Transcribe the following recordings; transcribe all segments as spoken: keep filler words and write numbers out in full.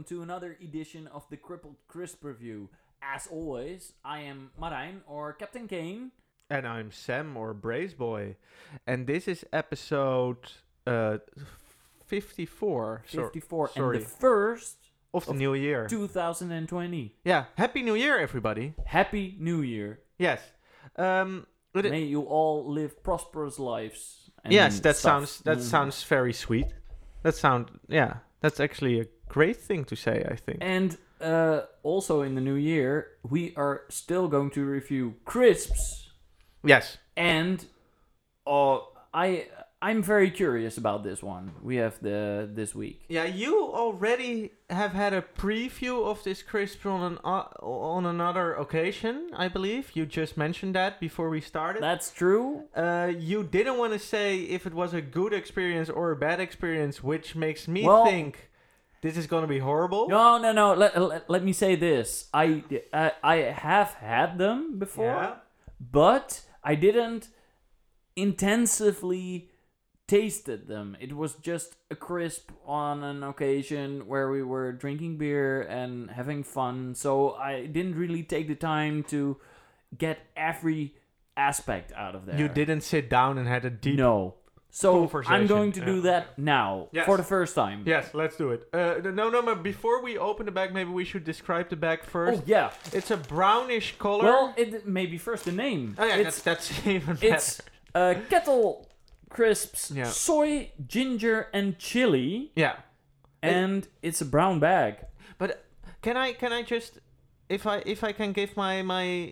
to another edition of the Crippled Crisp Review. As always, I am Marijn, or Captain Kane. And I'm Sam, or Brace Boy. And this is episode uh, fifty-four. fifty-four, So, sorry. and the first of the of new year. two thousand twenty. Yeah, Happy New Year, everybody. Happy New Year. Yes. Um, but it- May you all live prosperous lives. And yes, that stuff. sounds that Mm. sounds very sweet. That sound yeah, that's actually a great thing to say, I think. And uh, also in the new year, we are still going to review crisps. Yes. And uh, I I'm very curious about this one we have the this week. Yeah, you already have had a preview of this crisp on an uh, on another occasion, I believe. You just mentioned that before we started. That's true. Uh, you didn't want to say if it was a good experience or a bad experience, which makes me Well, think this is going to be horrible. No, no, no. Let, let, let me say this. I, I I have had them before, Yeah. but I didn't intensively tasted them. It was just a crisp on an occasion where we were drinking beer and having fun. So I didn't really take the time to get every aspect out of there. You didn't sit down and had a deep... No. So conversation. I'm going to do Yeah. that now Yes. for the first time. Yes, let's do it. Uh, no, no, but before we open the bag, maybe we should describe the bag first. Oh yeah. It's a brownish color. Well, it maybe first the name. oh, yeah, it's that's, that's even better. it's uh, kettle crisps, Yeah. soy, ginger, and chili, Yeah. and it's a brown bag. But can I can I just if I if I can give my my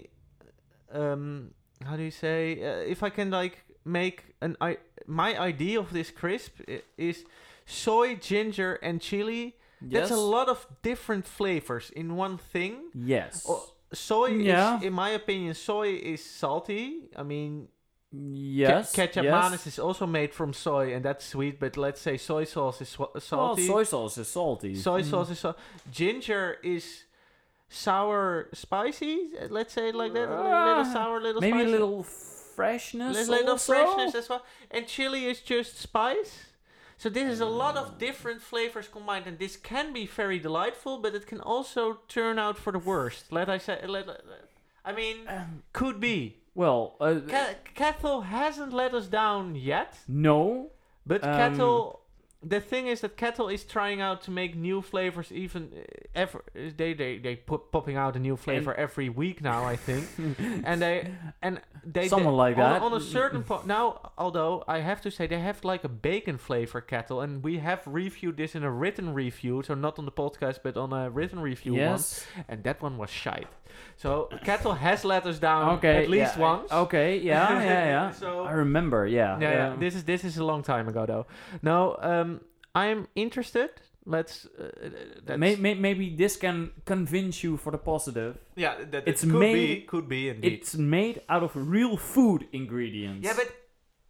um how do you say uh, if I can like make an I my idea of this crisp i- is soy, ginger, and chili. Yes. That's a lot of different flavors in one thing. Yes. Oh, soy Yeah. is, in my opinion, soy is salty. I mean, yes. Ke- ketchup yes. mayonnaise is also made from soy, and that's sweet. But let's say soy sauce is swa- Well, salty. soy sauce is salty. Soy Mm. sauce is so. Ginger is sour, spicy. uh, Let's say it like that. A little, little Ah, sour, little Maybe spicy. a little freshness. little, little also? freshness as well. And chili is just spice. So this is a lot of different flavors combined, and this can be very delightful, but it can also turn out for the worst. Let I say, let, let- I mean, Um, could be. well, uh, Ca- Kettle hasn't let us down yet, no. but Um, Kettle. The thing is that Kettle is trying out to make new flavors. Even uh, ever they they they put popping out a new flavor every week now, I think. and they and they Someone they- like on, that. on a certain point now. Although I have to say they have like a bacon flavor Kettle, and we have reviewed this in a written review, so not on the podcast but on a written review once, Yes. and that one was shite. So Kettle has let us down Okay. at least yeah, once. Okay. Yeah. Yeah. Yeah. So- I remember. Yeah. Yeah, yeah. Um, This is this is a long time ago though. No, um, I'm interested. Let's. Uh, that's, may, may, maybe this can convince you for the positive. yeah, that it's it could made- be, could be indeed. It's made out of real food ingredients. yeah, but.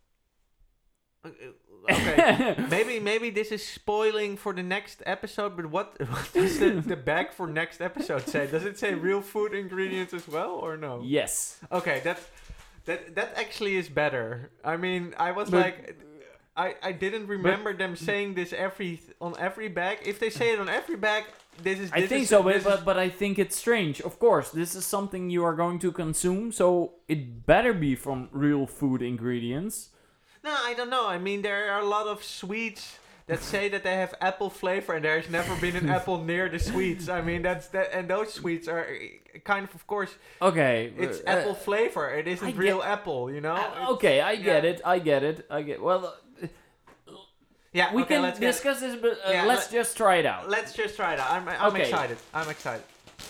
Uh, uh, okay, maybe maybe this is spoiling for the next episode. But what, what does the, the bag for next episode say? Does it say real food ingredients as well, or no? Yes. Okay, that that that actually is better. I mean, I was But- like, I I didn't remember them saying this every on every bag. If they say it on every bag, this is. This I think is, so, but, this but is- but I think it's strange. Of course, this is something you are going to consume, so it better be from real food ingredients. no, I don't know. I mean, there are a lot of sweets that say that they have apple flavor, and there's never been an apple near the sweets. I mean, that's that, and those sweets are eh, kind of, of course, Okay. it's uh, apple flavor. It isn't I real get- apple, you know. uh, It's- okay, I get yeah. it. I get it. I get. Well, uh, Yeah, we okay, can let's get- discuss this, but uh, Yeah, let's just try it out. Let's just try it out. I'm I'm Okay. excited. I'm excited.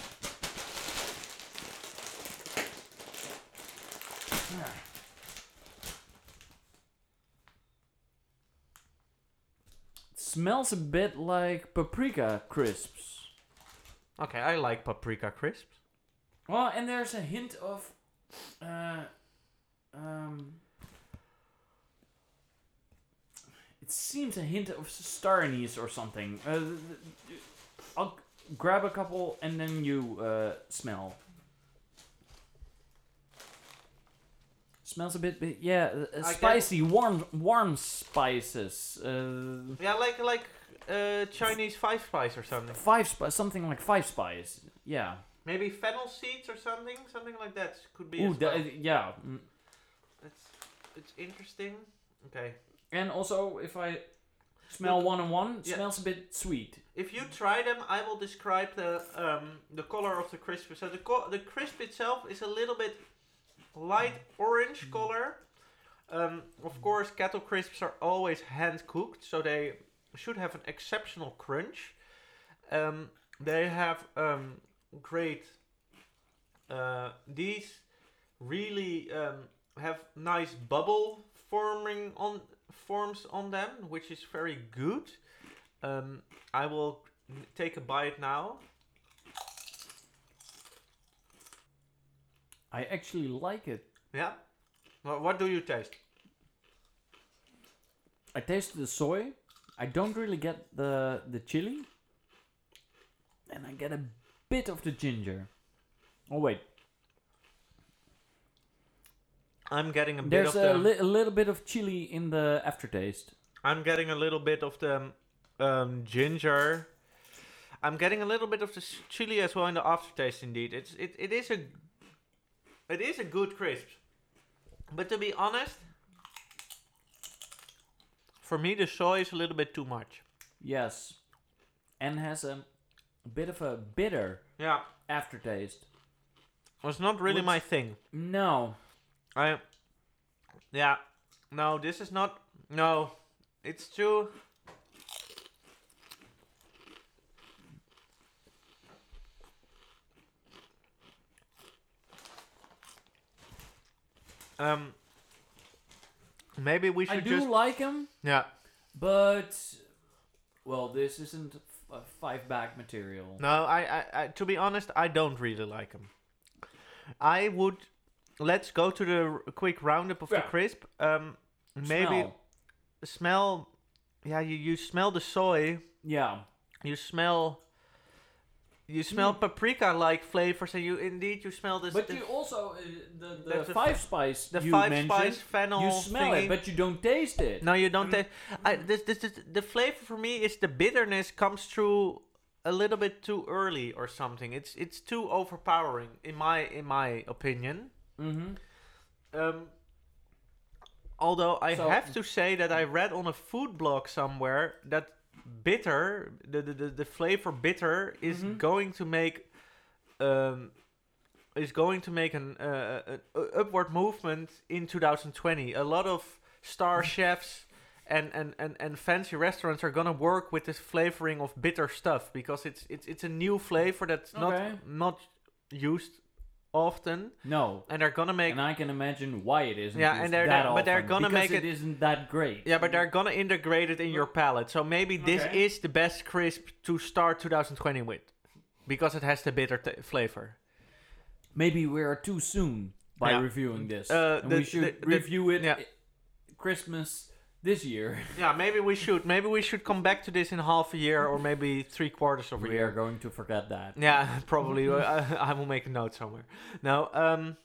Smells a bit like paprika crisps. Okay, I like paprika crisps. Well, and there's a hint of, uh, um, it seems a hint of star anise or something. Uh, I'll grab a couple and then you uh, smell. Smells a bit, bit yeah, uh, I spicy, warm, warm spices. Uh, Yeah, like like uh, Chinese five spice or something. Five spice, something like five spice. Yeah. Maybe fennel seeds or something, something like that could be. Ooh, as well. that, yeah. Mm. It's it's interesting. Okay. And also, if I smell Look, one on one, it yeah. smells a bit sweet. If you try them, I will describe the um, the color of the crisp. So the co- the crisp itself is a little bit light orange color. Um, of course, kettle crisps are always hand cooked, so they should have an exceptional crunch. Um, they have um, great. Uh, these really um, have nice bubble forming on forms on them, which is very good. Um, I will n- take a bite now. I actually like it. Yeah. Well, what do you taste? I tasted the soy. I don't really get the the chili. And I get a bit of the ginger. Oh wait, I'm getting a bit there's of a, the. li- a little bit of chili in the aftertaste. I'm getting a little bit of the um, ginger. I'm getting a little bit of the s- chili as well in the aftertaste. Indeed, it's it, it is a it is a good crisp. But to be honest, for me the soy is a little bit too much. Yes, and has a, a bit of a bitter Yeah, aftertaste. it's not really Which- my thing. No, I yeah, no, this is not. No, it's too. Um, maybe we I should do just like them, yeah. but well, this isn't f- a five bag material. No, I, I, I, to be honest, I don't really like them. I would. Let's go to the r- quick roundup of Yeah. the crisp. Um, maybe Smell. smell. Yeah, you, you smell the soy. Yeah, You smell. You smell Mm. paprika-like flavors, and you indeed you smell this. but the, you also uh, the the That's a five f- spice the you five mentioned. spice fennel. You smell thingy. it, but you don't taste it. No, you don't Mm. taste. I this, this this the flavor for me is the bitterness comes through a little bit too early or something. It's it's too overpowering in my in my opinion. Mm-hmm. Um, although I So- have to say that I read on a food blog somewhere that bitter, the the, the, the flavor bitter is Mhm. going to make um is going to make an uh, an u- upward movement in two thousand twenty. A lot of star chefs and, and, and, and fancy restaurants are gonna work with this flavoring of bitter stuff because it's it's it's a new flavor that's Okay. not not used often, No, and they're gonna make and I can imagine why it isn't. Yeah, used and they're that not- but they're often, gonna because make it it- isn't that great. yeah, but they're gonna integrate it in your palate. So maybe this Okay. is the best crisp to start two thousand twenty with, because it has the bitter t- flavor. Maybe we are too soon by Yeah. reviewing this, Uh, and the- we should the- the- review it yeah. i- Christmas this year. Yeah, maybe we should. Maybe we should come back to this in half a year or maybe three quarters of a We year. are going to forget that. Yeah, probably. I, I will make a note somewhere. Now, um,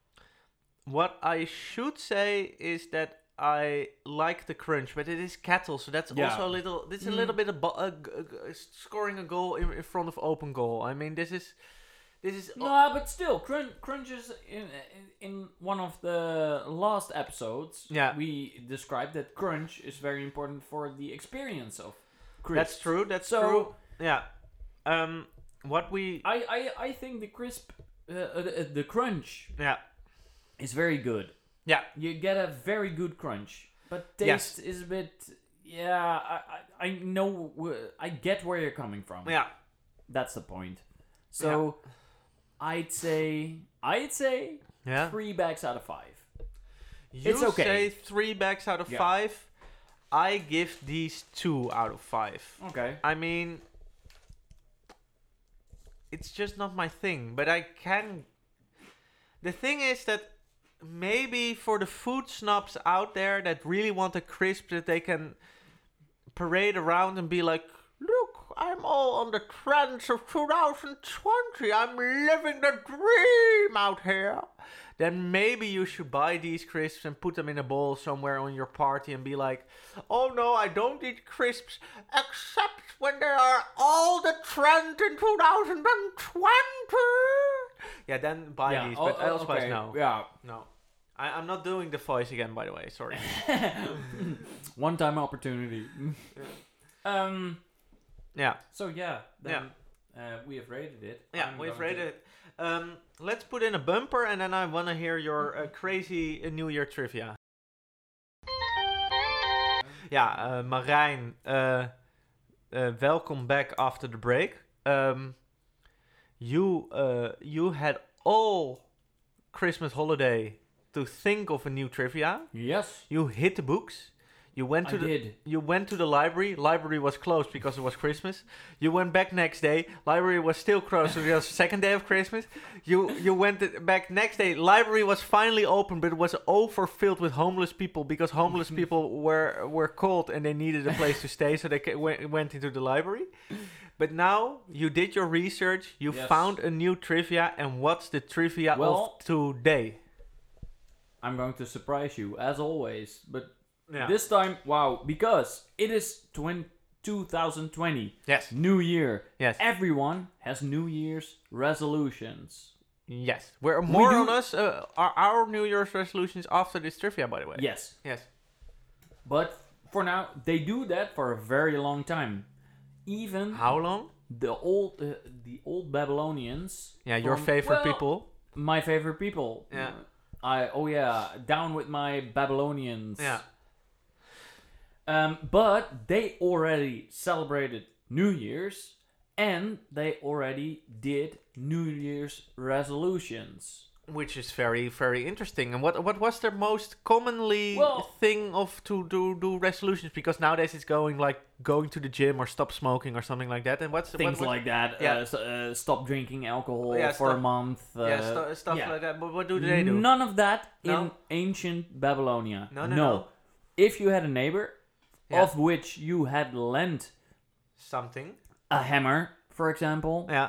what I should say is that I like the crunch, but it is kettle, so that's Yeah. also a little. This is a Mm. little bit of bo- uh, g- uh, g- scoring a goal in, in front of open goal. I mean, this is, this is. No, but still, crunch, crunches in, in in one of the last episodes. Yeah. we described that crunch is very important for the experience of crisps. That's true. That's So- true. Yeah. Um, what we. I I, I think the crisp, uh, uh, the, the crunch Yeah. is very good. Yeah. You get a very good crunch, but taste is a bit. Yeah, I I, I know. wh- I get where you're coming from. Yeah. That's the point. So, I'd say I'd say Yeah. three bags out of five. You It's okay. say three bags out of Yeah. five. I give these two out of five. Okay. I mean, it's just not my thing, but I can. The thing is that maybe for the food snobs out there that really want a crisp that they can parade around and be like, look, I'm all on the trends of two thousand twenty. I'm living the dream out here. then maybe you should buy these crisps and put them in a bowl somewhere on your party and be like, oh no, I don't eat crisps except when they are all the trend in two thousand twenty. Yeah, then buy Yeah, these, oh, but oh, otherwise okay. no. Yeah. No. I, I'm not doing the voice again, by the way, sorry. One time opportunity. um. Yeah. So yeah, then uh, we have rated it. Yeah, I'm we've going rated to- it. Um, let's put in a bumper and then I want to hear your uh, crazy uh, New Year trivia. Ja, uh, Marijn, uh, uh, welcome back after the break. Um, you uh, you had all Christmas holiday to think of a new trivia. Yes, You hit the books. You went to I the did. you went to the library. Library was closed because it was Christmas. You went back next day. Library was still closed because it was the second day of Christmas. You you went th- back next day. Library was finally open, but it was overfilled with homeless people because homeless people were were cold and they needed a place to stay, so they ca- went, went into the library. But now you did your research. You Yes. found a new trivia, and what's the trivia Well- of today? I'm going to surprise you as always, but Yeah. this time, wow, because it is twenty twenty twenty, Yes. New Year. Yes. Everyone has New Year's resolutions. Yes. We're more do- on us. Uh, are our New Year's resolutions after this trivia, by the way. Yes, Yes. but for now, they do that for a very long time. Even How long? the old, uh, the old Babylonians. Yeah, your from- favorite well, people. My favorite people. Yeah. I oh yeah, down with my Babylonians. Yeah. Um, but they already celebrated New Year's and they already did New Year's resolutions. Which is very, very interesting. And what what was the most commonly Well- thing of to do do resolutions? Because nowadays it's going like going to the gym or stop smoking or something like that. And what's Things what, what, like that. yeah. Uh, s- uh, stop drinking alcohol Yeah, for a stop- month. Uh, yeah, stu- stuff yeah. like that. But what do they do? None of that No? in ancient Babylonia. No, no, no. If you had a neighbor Yeah. of which you had lent Something. a hammer, for example, Yeah.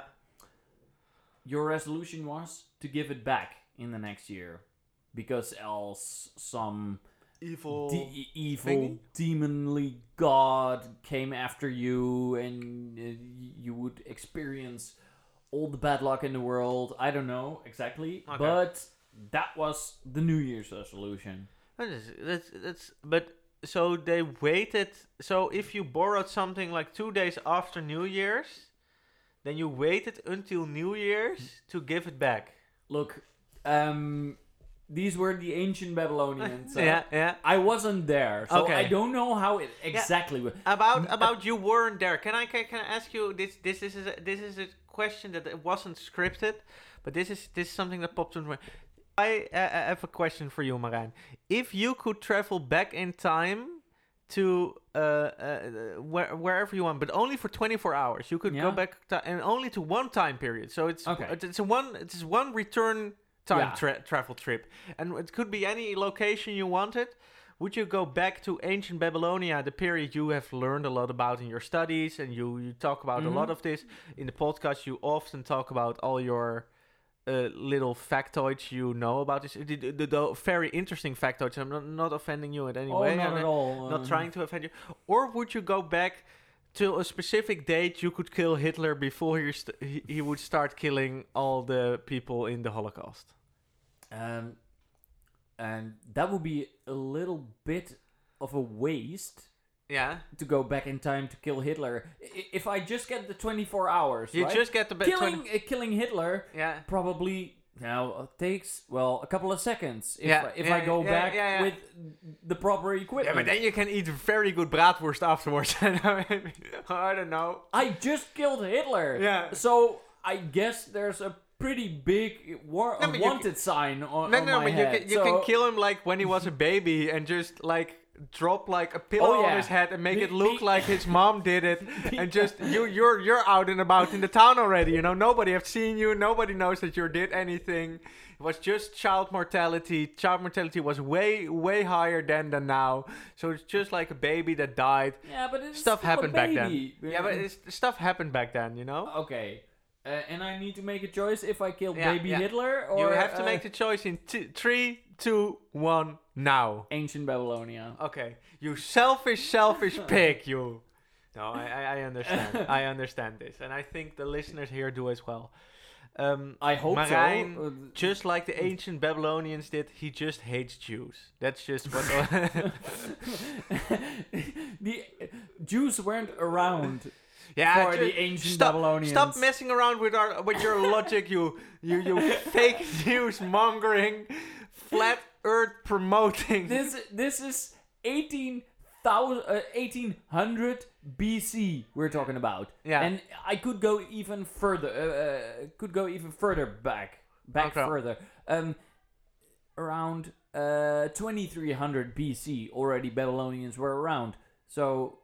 your resolution was to give it back in the next year, because else some Evil. de- e- evil thingy? demonly god came after you and uh, y- you would experience all the bad luck in the world. I don't know exactly, Okay. but that was the New Year's resolution. That is, that's, that's, but so they waited. So if you borrowed something like two days after New Year's, then you waited until New Year's to give it back. Look, um, these were the ancient Babylonians. uh, Yeah, yeah. I wasn't there, so Okay. I don't know how it exactly was. About about you weren't there. Can I can, can I ask you this? This, this is a, this is a question that it wasn't scripted, but this is this is something that popped into my. I uh, I have a question for you, Marijn. If you could travel back in time to uh, uh where, wherever you want, but only for twenty-four hours, you could go Yeah. back to, and only to one time period. So it's Okay. it's a one it's one return time Yeah. tra- travel trip, and it could be any location you wanted. Would you go back to ancient Babylonia, the period you have learned a lot about in your studies, and you, you talk about Mhm. a lot of this in the podcast? You often talk about all your uh, little factoids you know about this. The, the, the, the very interesting factoids. I'm not, not offending you in any Oh, way. not I'm at all. not um, trying to offend you. Or would you go back to a specific date you could kill Hitler before he, st- he, he would start killing all the people in the Holocaust? Um, and that would be a little bit of a waste Yeah. to go back in time to kill Hitler. I- If I just get the twenty-four hours, You right? just get the... ba- killing twenty- uh, killing Hitler yeah. probably now uh, takes well a couple of seconds if Yeah, I, if yeah, I go yeah, back yeah, yeah. with the proper Yeah, equipment. but then you can eat very good bratwurst afterwards. I don't know. I just killed Hitler. Yeah. So I guess there's a pretty big war- No, a but you wanted sign on, No, on no, my but you head. can, you so, can kill him like when he was a baby and just like drop like a pillow Oh, on yeah. his head and make Be- it look be- like his mom did it, and just you you're you're out and about in the town already. You know, nobody have seen you. Nobody knows that you did anything. It was just child mortality. Child mortality was way way higher then than now. So it's just like a baby that died. yeah, but it's Stuff still a happened back then. baby. Yeah, but it's, stuff happened back then. You know. Okay. Uh, and I need to make a choice if I kill Yeah, baby yeah. Hitler or You have to uh, make the choice in t- three, two, one, now. ancient Babylonia. Okay, you selfish, selfish pig, you. No, I, I, I understand. I understand this, and I think the listeners here do as well. Um, I hope Marijn, so. Uh, just like the ancient Babylonians did, he just hates Jews. That's just what. the Jews weren't around yeah, for ju- the ancient stop, Babylonians. Stop messing around with our with your logic, you you you fake news mongering, flat Earth promoting. This this is eighteen thousand, uh, eighteen hundred B C we're talking about. Yeah. And I could go even further. Uh, uh, could go even further back, back Okay. further. Um, around uh twenty-three hundred B C already Babylonians were around. So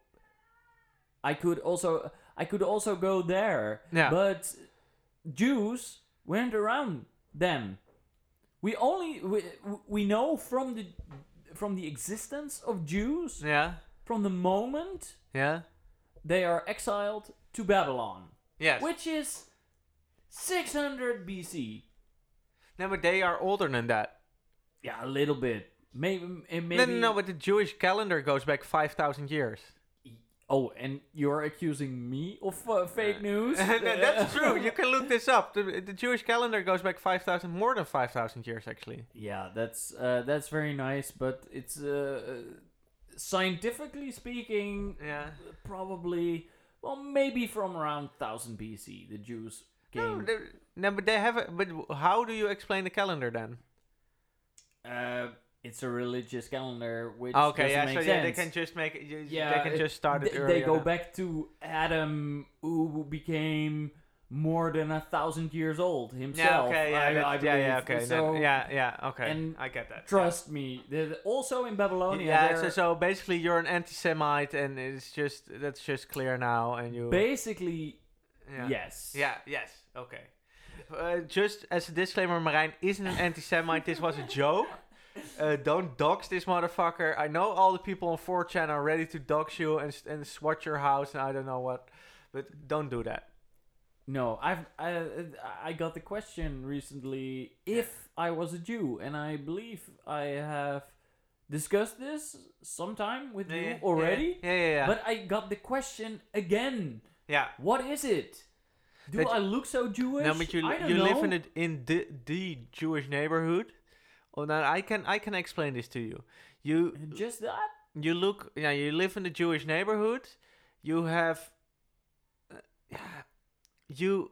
I could also I could also go there. Yeah. But Jews weren't around then. We only we, we know from the from the existence of Jews Yeah. from the moment Yeah. they are exiled to Babylon, Yes. which is six hundred B C. No, but they are older than that. Yeah, a little bit. Maybe maybe No, no, no, but the Jewish calendar goes back five thousand years. Oh, and you're accusing me of uh, fake news? No, that's true. You can look this up. The, the Jewish calendar goes back five thousand, more than five thousand years, actually. Yeah, that's uh, that's very nice, but it's uh, scientifically speaking, Yeah. probably well, maybe from around one thousand B C, the Jews No, came. they- no, but they have a, but how do you explain the calendar then? Uh, it's a religious calendar, which Okay, doesn't yeah, make so sense. yeah, they can just make it, you- Yeah, they can it- just start it Th- earlier. they go back to Adam, who became more than a thousand years old himself. Yeah, okay, yeah, I, that's- I yeah, yeah, believe. okay, So no, yeah, yeah, okay, and I get that. trust me, the- also in Babylonia, Yeah, there so, so basically you're an anti-Semite, and it's just that's just clear now, and you. basically yeah. yes. Yeah. Yes. Okay. Uh, just as a disclaimer, Marijn isn't an anti-Semite. This was a joke. Uh, don't dox this motherfucker. I know all the people on four chan are ready to dox you and s- and swat your house and I don't know what, but don't do that. No, I've I I got the question recently if I was a Jew, and I believe I have discussed this sometime with you already. Yeah, yeah, yeah. But I got the question again. yeah. What is it? Do That- I look so Jewish? No, but you I don't you know. live in a, in the the Jewish neighborhood. Oh, now I can I can explain this to you. You Just that? you look yeah you live in the Jewish neighborhood. You have uh, you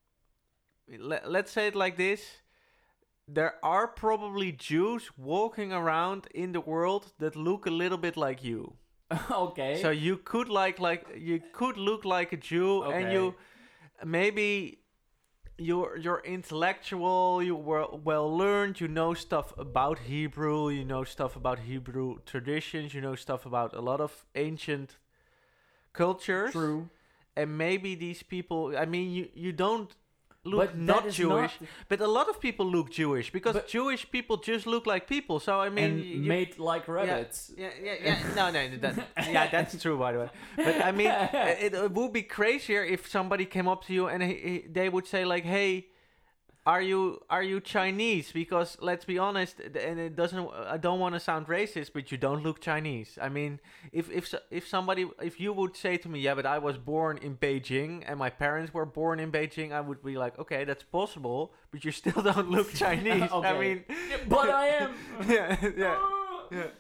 let, let's say it like this. There are probably Jews walking around in the world that look a little bit like you. Okay. So you could like like you could look like a Jew, and Okay. you maybe you're you're intellectual, you were well learned, you know stuff about Hebrew, you know stuff about Hebrew traditions, you know stuff about a lot of ancient cultures. True. And maybe these people, I mean, you you don't look But that not is Jewish, not- but a lot of people look Jewish because But- Jewish people just look like people. So I mean, and you, made like rabbits. yeah, yeah, yeah. No, no, that, yeah, that's true, by the way. But I mean, it, it would be crazier if somebody came up to you and he, he, they would say like, "Hey, are you are you Chinese?" Because let's be honest, th- and it doesn't. I don't want to sound racist, but you don't look Chinese. I mean, if if so- if somebody, if you would say to me, "Yeah, but I was born in Beijing and my parents were born in Beijing," I would be like, "Okay, that's possible, but you still don't look Chinese." I Okay. mean, But I am. yeah, yeah, yeah.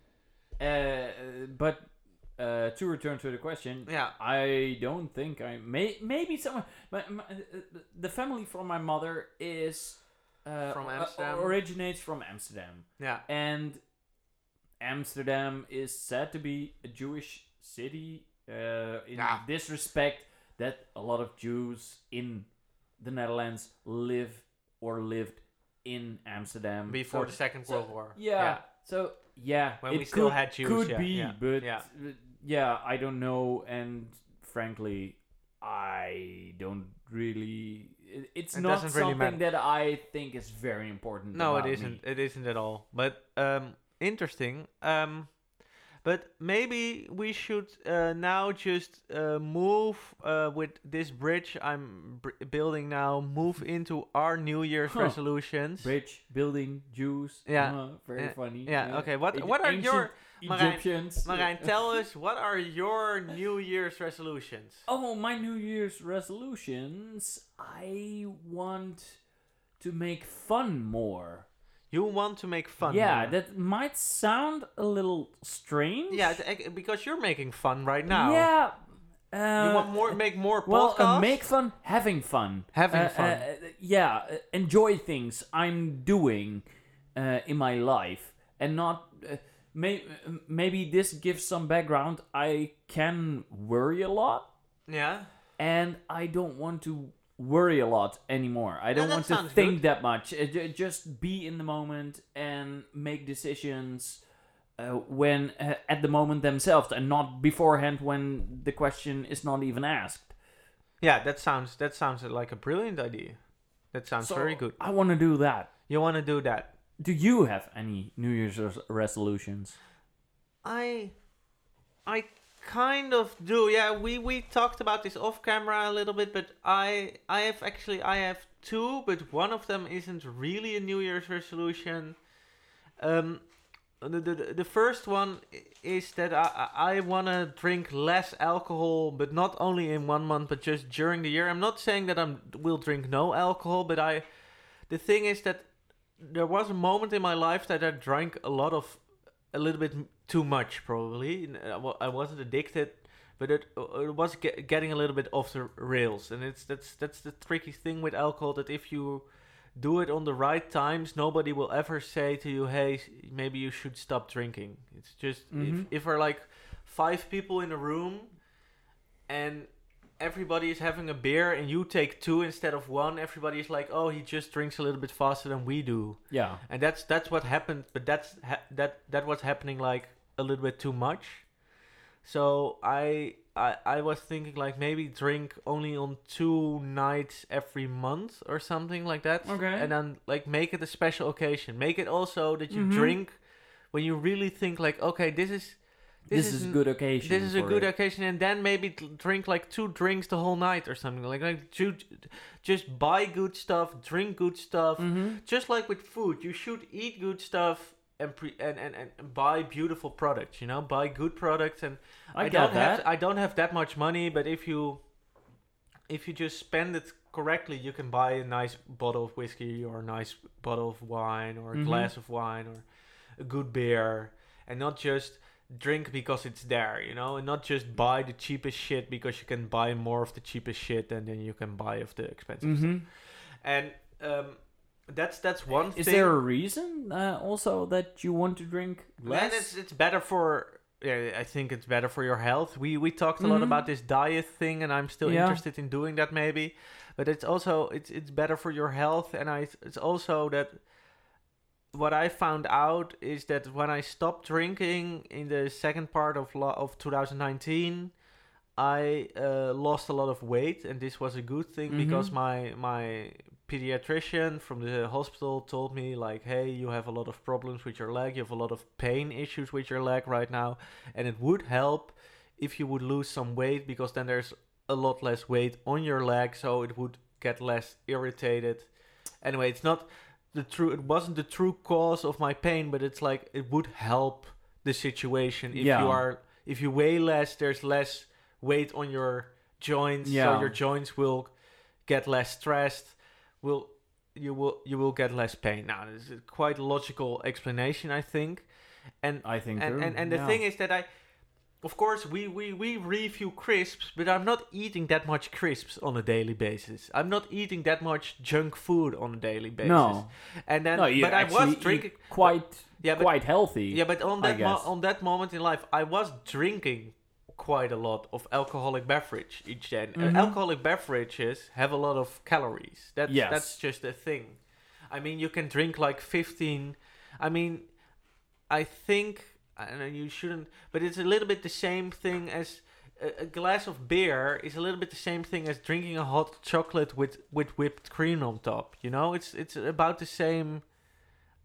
Uh, but uh, to return to the question, Yeah. I don't think I may maybe some my, my, uh, the family from my mother is uh, From uh, Amsterdam? originates from Amsterdam, Yeah. and Amsterdam is said to be a Jewish city uh, in Yeah. this respect that a lot of Jews in the Netherlands live or lived in Amsterdam Before So- the Second so- World War. yeah. So yeah, When it we could, still had Jews, could yeah, be, yeah, but yeah. uh, yeah, I don't know, and frankly, I don't really. It, it's It not doesn't really something matter. that I think is very important. No, it about isn't. me. It isn't at all. But um, interesting. Um, But maybe we should uh, now just uh, move uh, with this bridge I'm br- building now. Move into our New Year's Huh. resolutions. Bridge, building, Jews. Yeah. Uh, very Yeah. funny. Yeah. Okay. What Ag- What are ancient your Marijn, Egyptians? Marijn? Tell us, what are your New Year's resolutions? Oh, my New Year's resolutions. I want to make fun more. You want to make fun. Yeah, more. that might sound a little strange. Yeah, th- because you're making fun right now. Yeah. Uh, You want more? Make more Well, podcasts. uh, make fun, having fun. Having Uh, fun. uh, uh, yeah, uh, enjoy things I'm doing uh, in my life, and not. Uh, may, uh, maybe this gives some background. I can worry a lot, Yeah. and I don't want to worry a lot anymore. I don't that want to sounds think good. that much. Uh, ju- just be in the moment and make decisions uh, when uh, at the moment themselves, and not beforehand when the question is not even asked. Yeah. That sounds. That sounds like a brilliant idea. That sounds So, very good. I want to do that. You want to do that? Do you have any New Year's res- resolutions? I, I kind of do. Yeah, we we talked about this off camera a little bit, but I I have actually I have two, but one of them isn't really a New Year's resolution. Um, the the, the first one i- is that I I, I want to drink less alcohol, but not only in one month, but just during the year. I'm not saying that I'm will drink no alcohol, but I. The thing is that there was a moment in my life that I drank a lot of, a little bit m- too much probably. N- I wa- I wasn't addicted, but it uh, it was ge- getting a little bit off the rails, and it's that's that's the tricky thing with alcohol, that if you do it on the right times, nobody will ever say to you, "Hey, s- maybe you should stop drinking." It's just Mhm. if if there are like five people in a room, and everybody is having a beer and you take two instead of one, everybody is like, oh, he just drinks a little bit faster than we do, Yeah. and that's that's what happened. But that's ha- that that was happening like a little bit too much. So I I I was thinking like maybe drink only on two nights every month or something like that. Okay. And then like make it a special occasion. Make it also that you Mhm. drink when you really think like, okay, this is This, is a good occasion. this is a for good it. occasion, and then maybe t- drink like two drinks the whole night or something. Like like ju- just buy good stuff, drink good stuff. Mhm. Just like with food, you should eat good stuff and pre- and, and, and buy beautiful products. You know, buy good products. And I, I, get don't that. have I don't have that much money, but if you if you just spend it correctly, you can buy a nice bottle of whiskey or a nice bottle of wine or a Mhm. glass of wine or a good beer, and not just drink because it's there, you know, and not just buy the cheapest shit because you can buy more of the cheapest shit and then you can buy of the expensive stuff. Mhm. And um, that's that's one Is thing. there a reason uh, also that you want to drink And less? it's it's better for. Yeah, I think it's better for your health. We we talked a lot Mhm. about this diet thing, and I'm still Yeah. interested in doing that maybe. But it's also it's it's better for your health, and I it's also that. What I found out is that when I stopped drinking in the second part of lo- of twenty nineteen, I uh, lost a lot of weight, and this was a good thing because Mhm. my my pediatrician from the hospital told me like, hey, you have a lot of problems with your leg, you have a lot of pain issues with your leg right now, and it would help if you would lose some weight, because then there's a lot less weight on your leg, so it would get less irritated. Anyway, it's not the true it wasn't the true cause of my pain, but it's like it would help the situation if Yeah. you are if you weigh less, there's less weight on your joints, Yeah. so your joints will get less stressed, will you will you will get less pain. Now this is a quite logical explanation, I think. And I think and, too, and, and the yeah. thing is that I of course we, we, we review crisps, but I'm not eating that much crisps on a daily basis. I'm not eating that much junk food on a daily basis. No. And then No, you but I actually was eat drinking quite Yeah, but- quite healthy. yeah, but on I that mo- guess. on that moment in life, I was drinking quite a lot of alcoholic beverage each day. And, uh, Mhm. alcoholic beverages have a lot of calories. That's Yes. that's just a thing. I mean, you can drink like fifteen. I mean, I think I don't know, you shouldn't, but it's a little bit the same thing as a, a glass of beer is a little bit the same thing as drinking a hot chocolate with with whipped cream on top. You know, it's it's about the same.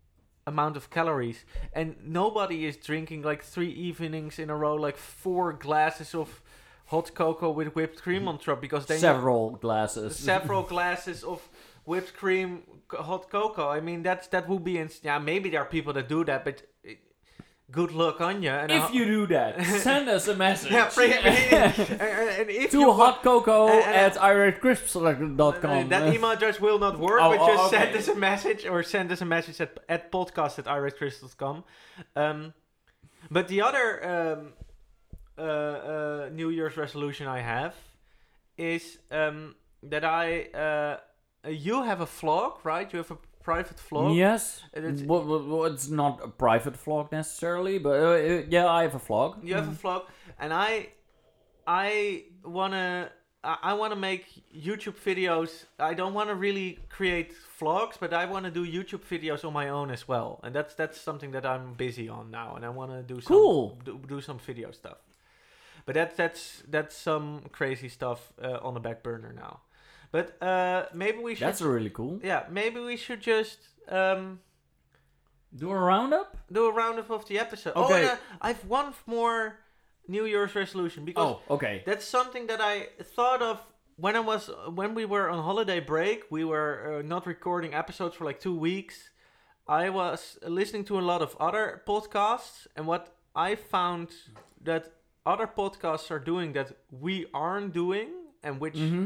amount of calories, and nobody is drinking like three evenings in a row, like four glasses of hot cocoa with whipped cream on top, because then several glasses, several glasses of whipped cream, hot cocoa. I mean, that's that would be, ins- yeah, maybe there are people that do that, but uh, good luck on you. And if I'll- you do that, send us a message. yeah, pretty, and, and if to you wa- hot cocoa and- and- at irate crisps dot com. Uh, that email address will not work, Oh, but oh, just okay. send us a message or send us a message at, at podcast at irate crystal dot com. Um, but the other um, uh, uh, New Year's resolution I have is um, that I uh, you have a vlog, right? You have a private vlog. Yes, And it's- well, well, well, it's not a private vlog necessarily, but uh, uh, yeah, I have a vlog. You have a vlog, and I I wanna I, I wanna make YouTube videos. I don't wanna really create vlogs, but I wanna do YouTube videos on my own as well, and that's that's something that I'm busy on now, and I wanna do some Cool. do, do some video stuff. But that's that's that's some crazy stuff uh, on the back burner now. But uh, maybe we should. That's really cool. yeah, maybe we should just um, Do a roundup? do a roundup of the episode. Okay. Oh, and, uh, I've one f- more New Year's resolution because. Oh, okay. That's something that I thought of when I was when we were on holiday break. We were uh, not recording episodes for like two weeks. I was listening to a lot of other podcasts, and what I found that other podcasts are doing that we aren't doing, and which Mm-hmm.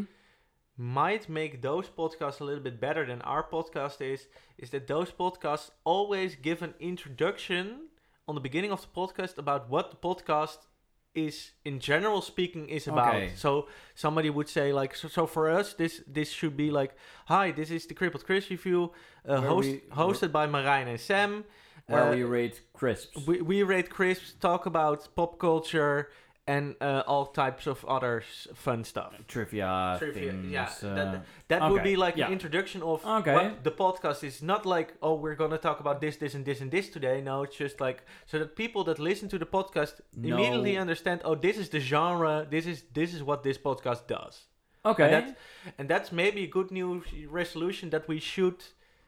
might make those podcasts a little bit better than our podcast is, is that those podcasts always give an introduction on the beginning of the podcast about what the podcast is, in general speaking, is about. Okay. So somebody would say like, so, so for us, this this should be like, hi, this is the Crippled Chris Review, uh, Where host, we- hosted by Marijn and Sam. Where Uh, we rate crisps. we, we rate crisps, talk about pop culture, and uh, all types of other s- fun stuff. Trivia, Trivia, things. yeah, uh, that, that would okay, be like yeah. an introduction of Okay. what the podcast is. Not like, oh, we're gonna talk about this, this, and this, and this today. No, it's just like so that people that listen to the podcast No. immediately understand. Oh, this is the genre. This is this is what this podcast does. okay. And that's, and that's maybe a good new resolution that we should.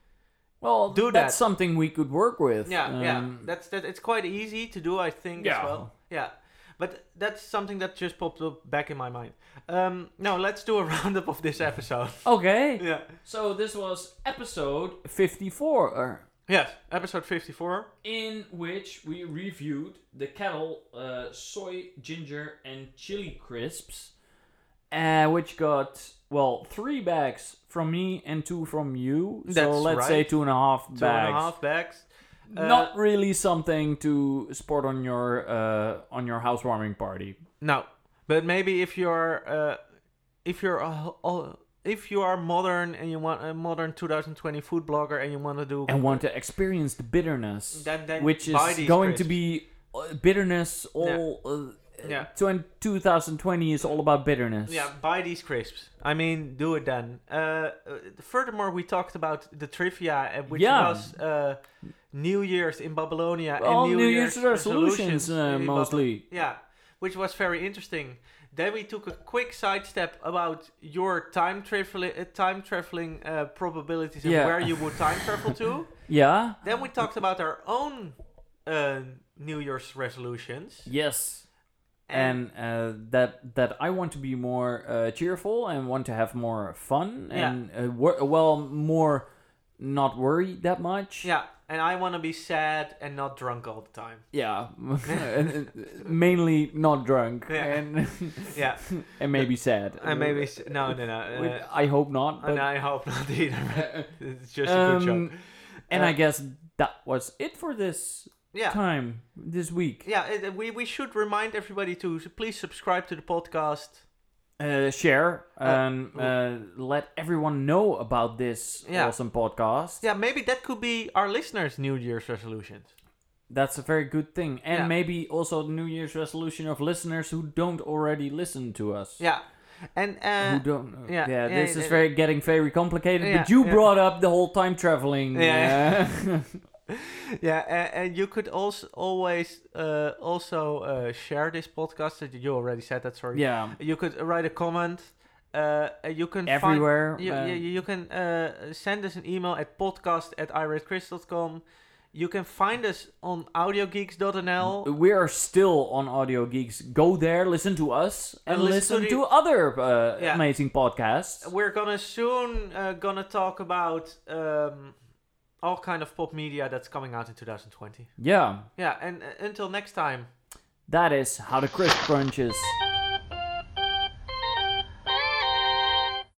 well, do that's that. something we could work with. Yeah, yeah. Um, That's that. It's quite easy to do, I think, Yeah. as well. Yeah. But that's something that just popped up back in my mind. Um, now let's do a roundup of this episode. Okay. yeah. So this was episode fifty-four, uh, Yes, episode fifty-four. in which we reviewed the Kettle uh, soy, ginger, and chili crisps, uh, which got, well, three bags from me and two from you. So That's let's right. say two and a half Two bags. and a half bags. Uh, Not really something to sport on your uh, on your housewarming party. No, but maybe if you're uh, if you're uh, uh, if you are modern and you want a modern twenty twenty food blogger and you want to do And want to experience the bitterness, then, then which is buy these going to crisps. be uh, bitterness all... Uh, Yeah. twen- twenty twenty is all about bitterness. Yeah, buy these crisps. I mean, do it then. Uh, uh, furthermore, we talked about the trivia, uh, which Yeah. was uh, New Year's in Babylonia All and New, New Year's, Year's resolutions, in uh, Bab- mostly. Yeah, which was very interesting. Then we took a quick sidestep about your time traveling, uh, time traveling uh, probabilities and Yeah. where you would time travel to. Yeah. Then we talked about our own uh, New Year's resolutions. Yes. And uh, that that I want to be more uh, cheerful and want to have more fun Yeah. and uh, wor- well more not worry that much. Yeah, and I want to be sad and not drunk all the time. Yeah. And, uh, mainly not drunk Yeah. and Yeah. and maybe sad. And maybe s- no, no, no. Uh, With- I hope not. But, and I hope not either. It's just a good show. um, and Uh, I guess that was it for this Yeah, time this week. yeah. It, we we should remind everybody to s- please subscribe to the podcast. Uh, share and oh. uh, let everyone know about this Yeah. awesome podcast. Yeah, maybe that could be our listeners' New Year's resolutions. That's a very good thing. And Yeah. maybe also the New Year's resolution of listeners who don't already listen to us. Yeah, and uh, Who don't? yeah, Yeah, yeah, this yeah, is very getting very complicated. Yeah, but you yeah. brought up the whole time traveling. Yeah. uh, yeah, and, and you could also always uh, also uh, share this podcast. You already said that. Sorry. yeah. You could write a comment. Uh, you can find Everywhere. You, uh, you, you can uh, send us an email at podcast at irate crystal dot com. You can find us on audiogeeks dot n l. We are still on Audio Geeks. Go there, listen to us, and, And listen, listen to, to the- other uh, Yeah. amazing podcasts. We're gonna soon uh, gonna talk about um, all kind of pop media that's coming out in two thousand twenty. Yeah, Yeah, and uh, until next time. that is how the crisp crunches.